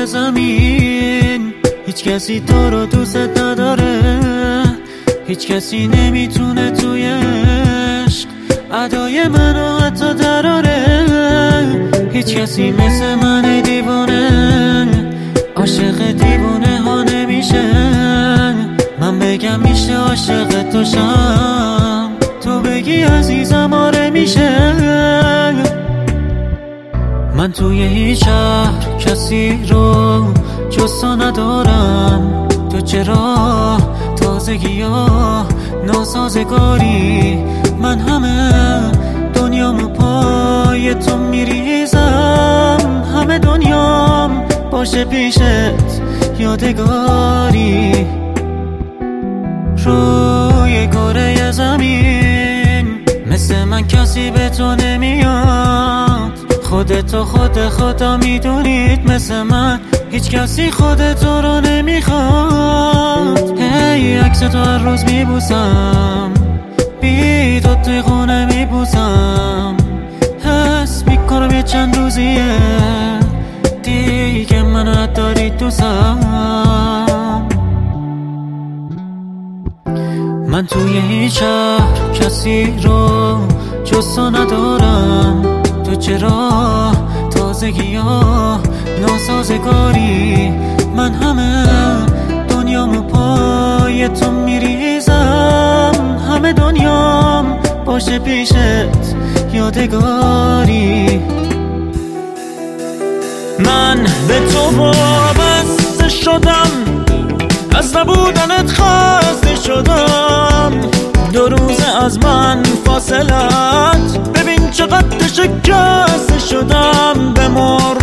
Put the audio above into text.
زمین هیچ کسی تو رو دوست نداره، هیچ کسی نمیتونه توی عشق ادای منو حتی دراره. هیچ کسی مثل من دیوانه عاشق دیوانه ها نمیشه. من بگم میشه عاشق تو شم، تو بگی عزیزم آره میشه. من توی هیچ شهر کسی رو جز تو ندارم. تو چرا تازگی ها ناسازگاری؟ من همه دنیامو پای تو میریزم، همه دنیام باشه پیشت یادگاری. روی کره زمین مثل من کسی به تو نمیاد. خودتو خدا میدونید مثل من هیچ کسی خودتو رو نمیخواد. هی عکس تو هر روز میبوسم، بی تو توی خونه میبوسم. حس میکنم یه چند روزیه دیگه منو نداری دوستم. من توی هیچ شهر کسی رو جز تو ندارم. تو چرا تازگی ها ناسازگاری؟ من همه دنیامو پای تو میریزم، همه دنیام باشه پیشت یادگاری. من به تو وابسته شدم، از نبودنت خسته شدم. 2 روز از من فاصلت، ببین چقدر شکسته شدم. بمار